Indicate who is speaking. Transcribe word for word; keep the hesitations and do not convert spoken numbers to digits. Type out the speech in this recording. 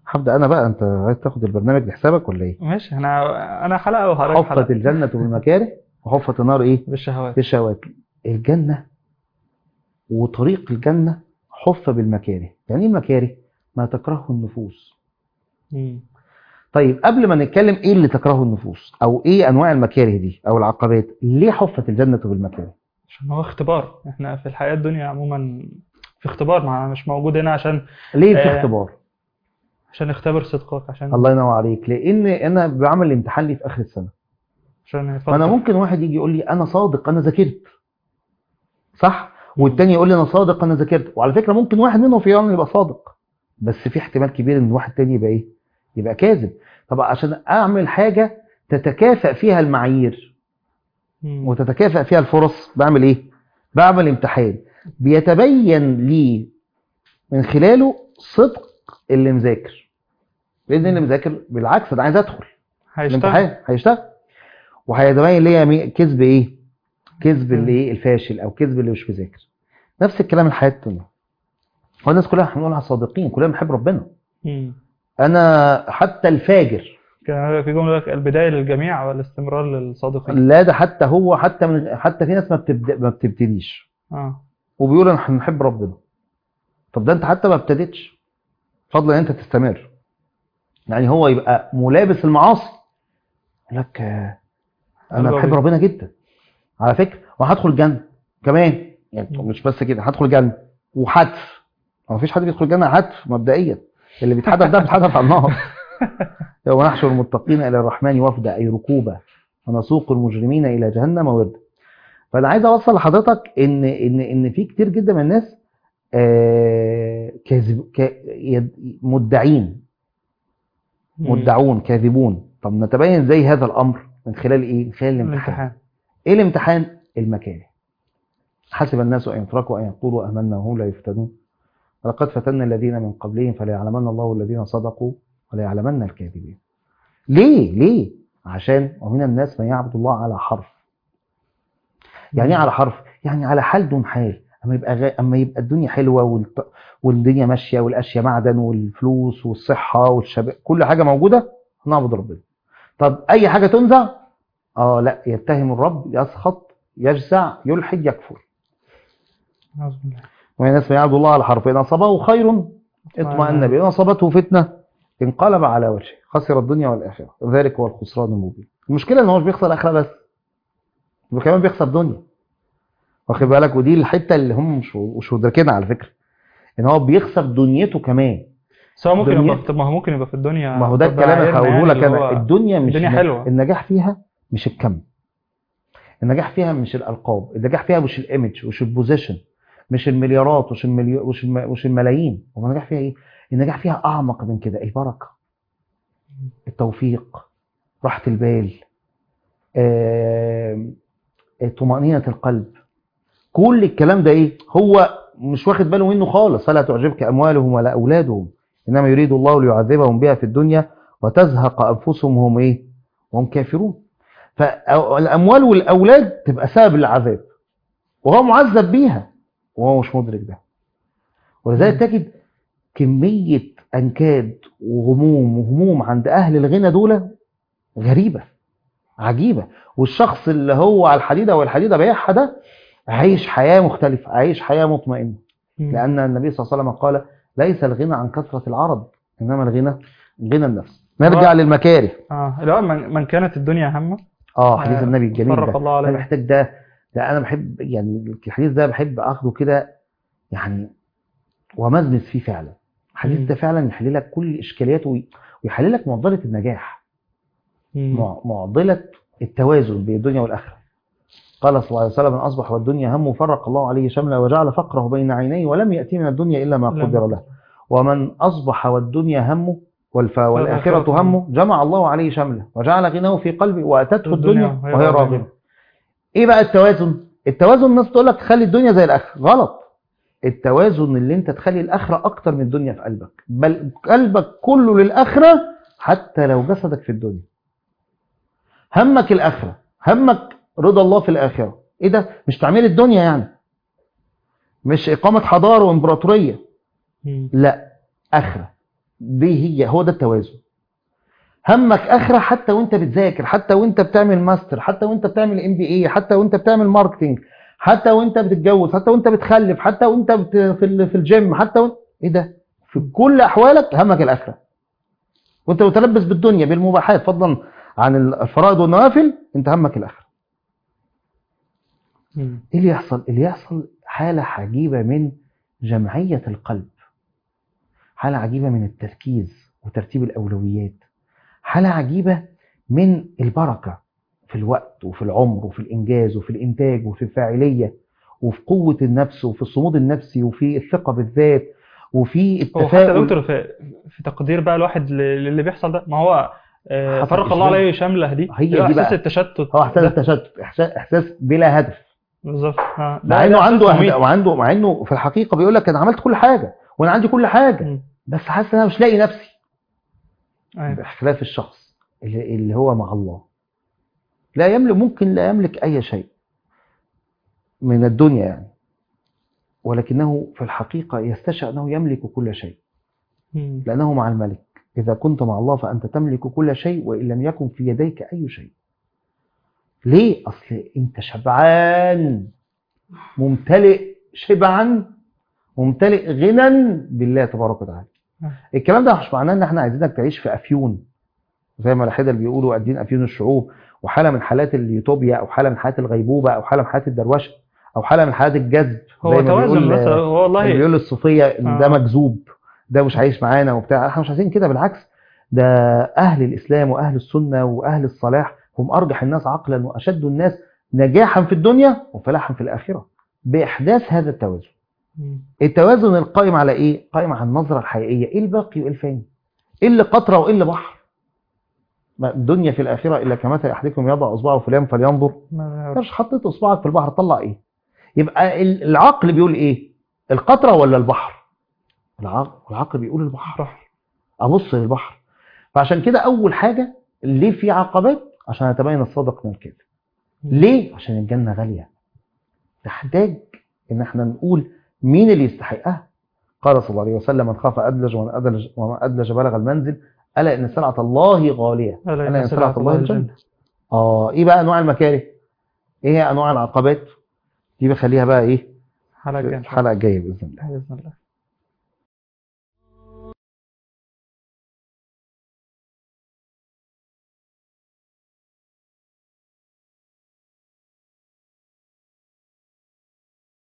Speaker 1: هبدأ انا بقى، انت عايز تاخد البرنامج لحسابك ولا ايه؟
Speaker 2: ماشي. انا انا حلقة وحضرتك
Speaker 1: حفت
Speaker 2: حلقة.
Speaker 1: الجنة بالمكاره وحفت النار ايه؟
Speaker 2: بالشهوات.
Speaker 1: بالشهوات. الجنة وطريق الجنة حف بالمكاره. يعني ايه المكاره؟ ما تكرهه النفوس.
Speaker 2: مم.
Speaker 1: طيب قبل ما نتكلم ايه اللي تكرهه النفوس او ايه انواع المكاره دي او العقبات، ليه حفت الجنة بالمكاره؟
Speaker 2: عشان هو اختبار. احنا في الحياة الدنيا عموما في اختبار، ما مش موجود هنا عشان
Speaker 1: ليه في
Speaker 2: آه
Speaker 1: اختبار؟
Speaker 2: عشان نختبر صدقك،
Speaker 1: الله
Speaker 2: عشان
Speaker 1: ينور عليك. لان انا بعمل امتحان لي في اخر السنة،
Speaker 2: عشان
Speaker 1: فانا
Speaker 2: يفلتر.
Speaker 1: ممكن واحد يجي يقول لي انا صادق انا ذاكرت صح،
Speaker 2: مم.
Speaker 1: والتاني يقول لي انا صادق انا ذاكرت. وعلى فكرة ممكن واحد منهم في يوم يبقى صادق، بس في احتمال كبير ان واحد تاني يبقى ايه؟ يبقى كاذب. طب عشان اعمل حاجة تتكافئ فيها المعايير
Speaker 2: مم.
Speaker 1: وتتكافئ فيها الفرص، بعمل ايه؟ بعمل امتحان بيتبين لي من خلاله صدق اللي مذاكر. لان اللي
Speaker 2: مم.
Speaker 1: مذاكر بالعكس انا عايز ادخل
Speaker 2: هيشتغل.
Speaker 1: الامتحان هيشتغل، وهيتبين لي مي- كذب ايه؟ كذب اللي
Speaker 2: مم.
Speaker 1: ايه؟ الفاشل، او كذب اللي مش مذاكر. نفس الكلام الحياة الدنيا. هو الناس كلها هنقولها صادقين، كلنا بنحب ربنا.
Speaker 2: مم.
Speaker 1: انا حتى الفاجر،
Speaker 2: كان في جملة لك البداية للجميع والاستمرار للصادقين.
Speaker 1: لا ده حتى هو حتى من حتى في ناس ما بتبدأ ما بتبتديش
Speaker 2: اه.
Speaker 1: وبيقولوا احنا بنحب ربنا. طب ده انت حتى ما ابتديتش، فضلا ان انت تستمر. يعني هو يبقى ملابس المعاصي يقول لك آه، انا
Speaker 2: قلبه
Speaker 1: بحب
Speaker 2: ابيض.
Speaker 1: ربنا جدا على فكره وهدخل الجنه كمان. يعني
Speaker 2: مم.
Speaker 1: مش بس كده، هدخل الجنه وحتف. ما فيش حد بيدخل الجنه حتف مبدئيا، اللي بيتحدف ده بيتحدف على النار. يوم نحشر المتقين الى الرحمن وفدا، اي ركوبا، ونسوق المجرمين الى جهنم وردا. فانا عايز اوصل لحضرتك ان ان ان في كتير جدا من الناس آه، كاذب كا- يد- مدعين
Speaker 2: مم.
Speaker 1: مدعون كاذبون. طب نتبين زي هذا الامر من خلال ايه؟ من خلال الامتحان.
Speaker 2: الامتحان.
Speaker 1: ايه الامتحان؟ المكاره. حسب الناس ان يتركوا ان يقولوا امنا وهم لا يفتنون، ولقد فتنا الذين من قبلهم فليعلمن الله الذين صدقوا وليعلمن الكاذبين. ليه ليه عشان ومن الناس من يعبد الله على حرف. يعني ايه
Speaker 2: مم.
Speaker 1: على حرف؟ يعني على حال دون حال. اما يبقى غ... اما يبقى الدنيا حلوه والت... والدنيا ماشيه والاشياء معدن والفلوس والصحه والشباب كل حاجه موجوده، نعبد ربنا. طب اي حاجه تنزع، اه لا، يتهم الرب، يسخط، يجزع، يلحد، يكفر.
Speaker 2: أعوذ بالله.
Speaker 1: ومن الناس من يعبد الله على حرف، ان اصابه خير اطمأن به، وان اصابته فتنه انقلب على وجهه خسر الدنيا والاخره، ذلك هو الخسران المبين. المشكله ان هو مش بيخسر اخره بس، وكمان بيخسر دنيا. واخد بالك؟ ودي الحته اللي هم مش مش مدركينها على فكره، ان هو بيخسر دنيته كمان.
Speaker 2: سواء ممكن يبقى
Speaker 1: دنيا،
Speaker 2: في، ما هو ممكن يبقى في
Speaker 1: ما
Speaker 2: الدنيا
Speaker 1: هو ده الكلام اللي
Speaker 2: بمعاييرنا،
Speaker 1: هقوله
Speaker 2: يعني
Speaker 1: لك
Speaker 2: اللي
Speaker 1: انا.
Speaker 2: هو
Speaker 1: الدنيا مش
Speaker 2: الدنيا
Speaker 1: ن-
Speaker 2: حلوة.
Speaker 1: النجاح فيها مش الكم، النجاح فيها مش الالقاب، النجاح فيها مش الايمج، مش البوزيشن، مش المليارات، مش المليو... مش, الم... مش الملايين. هو النجاح فيها ايه؟ النجاح فيها اعمق من كده. البركه، التوفيق، راحه البال، آه... طمأنينة القلب. كل الكلام ده ايه؟ هو مش واخد باله منه خالص. فلا تعجبك اموالهم ولا اولادهم، انما يريد الله ليعذبهم بها في الدنيا وتزهق انفسهم وهم ايه؟ وهم كافرون. فالاموال والاولاد تبقى سبب العذاب وهو معذب بيها وهو مش مدرك ده. ولذلك
Speaker 2: مم.
Speaker 1: تجد كمية أنكاد وغموم وهموم عند أهل الغنى دول غريبة عجيبة. والشخص اللي هو على الحديدة والحديدة بيعها ده عايش حياة مختلفة، عايش حياة مطمئنة.
Speaker 2: مم.
Speaker 1: لأن النبي صلى الله عليه وسلم قال ليس الغنى عن كثرة العرض، إنما الغنى غنى النفس. نرجع
Speaker 2: هو
Speaker 1: للمكاره.
Speaker 2: اه اللي هو من, من كانت الدنيا همه.
Speaker 1: اه حديث
Speaker 2: آه
Speaker 1: النبي الجميل
Speaker 2: فرق
Speaker 1: ده،
Speaker 2: الله
Speaker 1: انا
Speaker 2: عليه.
Speaker 1: محتاج ده. ده انا بحب يعني الحديث ده بحب اخده كده يعني ومزمز فيه فعلا. الحديث
Speaker 2: مم.
Speaker 1: ده فعلا يحل لك كل اشكالياته وي- ويحل لك معضله النجاح،
Speaker 2: مم.
Speaker 1: مع- معضله التوازن بين الدنيا والاخره. قال صلى الله عليه وسلم: من اصبح والدنيا همه فرق الله عليه شمله وجعل فقره بين عينيه ولم ياتي من الدنيا الا ما
Speaker 2: لما
Speaker 1: قدر له. ومن اصبح والدنيا همه والف-
Speaker 2: فالآخرة
Speaker 1: والاخره
Speaker 2: هم
Speaker 1: همه جمع الله عليه شمله وجعل غناه في قلبه واتته
Speaker 2: الدنيا
Speaker 1: الدنيا
Speaker 2: وهي
Speaker 1: وهي
Speaker 2: راغمة.
Speaker 1: راغمه. ايه بقى التوازن؟ التوازن الناس تقول لك تخلي الدنيا زي الاخره، غلط. التوازن اللي انت تخلي الاخره اكتر من الدنيا في قلبك، بل قلبك كله للاخره حتى لو جسدك في الدنيا. همك الاخره، همك رضا الله في الاخره. ايه ده؟ مش تعمير الدنيا يعني، مش اقامه حضاره وامبراطوريه،
Speaker 2: مم.
Speaker 1: لا، اخره. دي هي هو ده التوازن. همك اخره حتى وانت بتذاكر، حتى وانت بتعمل ماستر، حتى وانت بتعمل ام بي اي، حتى وانت بتعمل ماركتنج، حتى وانت بتتجوز، حتى وانت بتخلف، حتى وانت بت... في ال- في الجيم، حتى وانت... ايه ده، في كل احوالك همك الاخره. وانت متلبس بالدنيا بالمباحات فضلا عن الفرائض والنوافل، انت همك الاخره.
Speaker 2: مم.
Speaker 1: ايه اللي يحصل؟ اللي يحصل حاله عجيبه من جمعيه القلب، حاله عجيبه من التركيز وترتيب الاولويات، حالة عجيبة من البركة في الوقت وفي العمر وفي الإنجاز وفي الإنتاج وفي الفاعلية وفي قوة النفس وفي الصمود النفسي وفي الثقة بالذات وفي
Speaker 2: هو حتى يا
Speaker 1: التفاؤل.
Speaker 2: دكتور في, في تقدير بقى الواحد ل- للي بيحصل ده، ما هو آه،
Speaker 1: حصل
Speaker 2: فرق الله
Speaker 1: إشباع،
Speaker 2: عليه شمله دي
Speaker 1: هي
Speaker 2: اللي هو
Speaker 1: دي
Speaker 2: احساس
Speaker 1: بقى،
Speaker 2: التشتت
Speaker 1: هو إحساس
Speaker 2: ده.
Speaker 1: التشتت، إحساس إحساس بلا هدف،
Speaker 2: بالظبط. آه،
Speaker 1: مع
Speaker 2: ده ده
Speaker 1: إنه
Speaker 2: احساس
Speaker 1: عنده
Speaker 2: مميت.
Speaker 1: أهداف، وعنده مع إنه في الحقيقة بيقول لك أنا عملت كل حاجة وأنا عندي كل حاجة،
Speaker 2: مم.
Speaker 1: بس حاسس إن أنا مش لاقي نفسي.
Speaker 2: أيوة.
Speaker 1: بخلاف الشخص اللي, اللي هو مع الله لا يملك، ممكن لا يملك أي شيء من الدنيا يعني، ولكنه في الحقيقة يستشعر أنه يملك كل شيء،
Speaker 2: مم.
Speaker 1: لأنه مع الملك. إذا كنت مع الله فأنت تملك كل شيء وإن لم يكن في يديك أي شيء. ليه؟ أصل أنت شبعان، ممتلئ شبعا، ممتلئ غنى بالله تبارك وتعالى.
Speaker 2: آه.
Speaker 1: الكلام ده مش معناه ان احنا عايزينك تعيش في افيون زي ما الحدة اللي بيقولوا قاعدين افيون الشعوب، وحاله من حالات اليوتوبيا، او حاله من حالات الغيبوبه، او حاله من حالات الدروشه، او حاله من حالات الجذب
Speaker 2: هو
Speaker 1: زي ما
Speaker 2: توازن
Speaker 1: بيقول
Speaker 2: بس هو
Speaker 1: اللي
Speaker 2: والله.
Speaker 1: بيقول الصوفيه ان ده
Speaker 2: آه.
Speaker 1: مجذوب، ده مش عايش معانا وبتاع. احنا مش عايزين كده، بالعكس، ده اهل الاسلام واهل السنه واهل الصلاح هم ارجح الناس عقلا واشد الناس نجاحا في الدنيا وفلاحا في الاخره باحداث هذا التوازن.
Speaker 2: مم.
Speaker 1: التوازن القائم على ايه؟ قائم على النظره الحقيقيه، ايه الباقي وايه الفاني، ايه اللي قطره وايه اللي بحر. ما الدنيا في الاخره الا كمثل احدكم يضع اصبعه في اليم فلينظر،
Speaker 2: ما
Speaker 1: مش حطيت اصبعك في البحر طلع ايه؟ يبقى ال- العقل بيقول ايه؟ القطره ولا البحر؟ العقل العقل بيقول البحر،
Speaker 2: بحر.
Speaker 1: ابص للبحر. فعشان كده اول حاجه ليه في عقبات؟ عشان يتبين الصادق من الكاذب. ليه؟ عشان الجنه غاليه، تحتاج ان احنا نقول مين اللي يستحقها. قال صلى الله عليه وسلم من خاف أدلج ومن أدلج, ومن أدلج بلغ المنزل، ألا إن سلعة الله غالية،
Speaker 2: ألا
Speaker 1: ألا
Speaker 2: إن
Speaker 1: إن
Speaker 2: سلعة
Speaker 1: سلعة الله
Speaker 2: الله
Speaker 1: الجنة.
Speaker 2: الجنة.
Speaker 1: آه إيه بقى أنواع المكاره؟ إيه هي أنواع العقبات؟ دي بخليها بقى إيه
Speaker 2: حلقة
Speaker 1: في
Speaker 2: جاية إن شاء
Speaker 1: الحلقة
Speaker 2: الله.
Speaker 1: الجاية بإذن الله.
Speaker 2: بإذن الله.